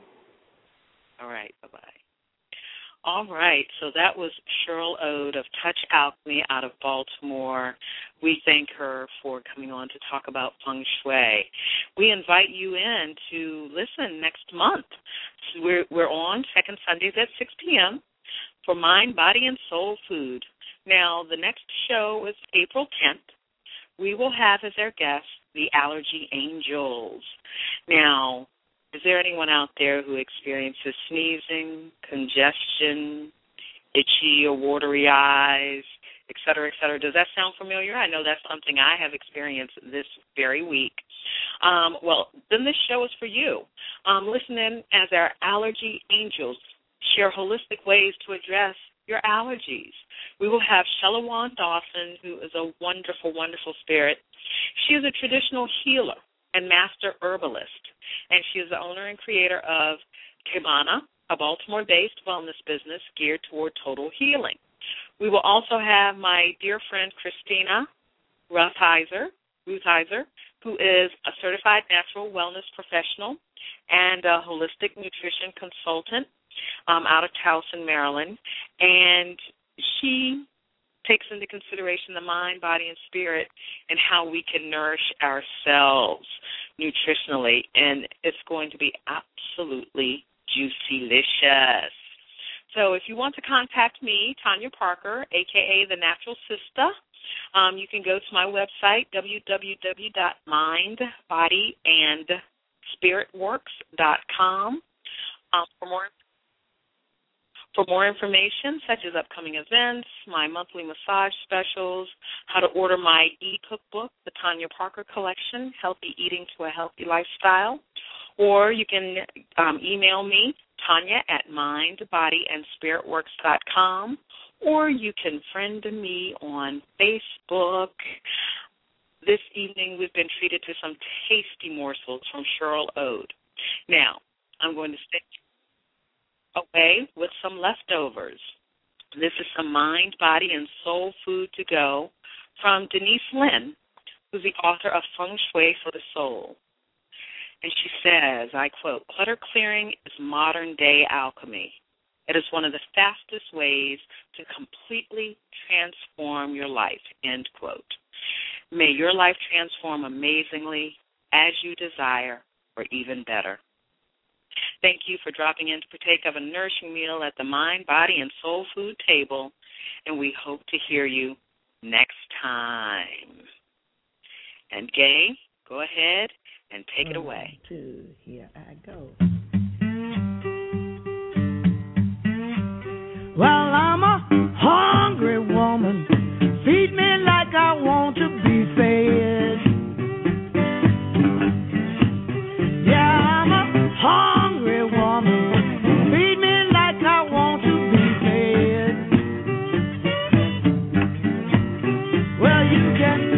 All right, bye-bye. All right, so that was Cheryl Ode of Touch Alchemy out of Baltimore. We thank her for coming on to talk about feng shui. We invite you in to listen next month. So we're, we're on second Sundays at six p.m. for Mind, Body, and Soul Food. Now, the next show is April tenth. We will have as our guests the Allergy Angels. Now, is there anyone out there who experiences sneezing, congestion, itchy or watery eyes, et cetera, et cetera? Does that sound familiar? I know that's something I have experienced this very week. Um, well, then this show is for you. Um, listen in as our Allergy Angels share holistic ways to address your allergies. We will have Shelawan Dawson, who is a wonderful, wonderful spirit. She is a traditional healer and master herbalist, and she is the owner and creator of Kibana, a Baltimore-based wellness business geared toward total healing. We will also have my dear friend Christina Ruthizer, Ruthizer, who is a certified natural wellness professional and a holistic nutrition consultant um, out of Towson, Maryland, and she takes into consideration the mind, body, and spirit and how we can nourish ourselves nutritionally, and it's going to be absolutely juicy-licious. So if you want to contact me, Tanya Parker, a k a. The Natural Sister, um, you can go to my website, w w w dot mind body and spirit works dot com. Um, for more For more information, such as upcoming events, my monthly massage specials, how to order my e-cookbook, the Tanya Parker Collection, Healthy Eating to a Healthy Lifestyle, or you can um, email me, Tanya at mind body and spirit works dot com, or you can friend me on Facebook. This evening we've been treated to some tasty morsels from Cheryl Ode. Now, I'm going to stick away with some leftovers. This is some mind, body, and soul food to go from Denise Lin, who's the author of Feng Shui for the Soul. And she says, I quote, "Clutter clearing is modern-day alchemy. It is one of the fastest ways to completely transform your life," end quote. May your life transform amazingly as you desire, or even better. Thank you for dropping in to partake of a nourishing meal at the Mind, Body, and Soul Food table, and we hope to hear you next time. And Gay, go ahead and take One, it away. Two, here I go. Well, I'm a hungry woman. Feed me like I want to be fed. Yeah, I'm a hungry woman. Feed me like I want to be fed. Well, you can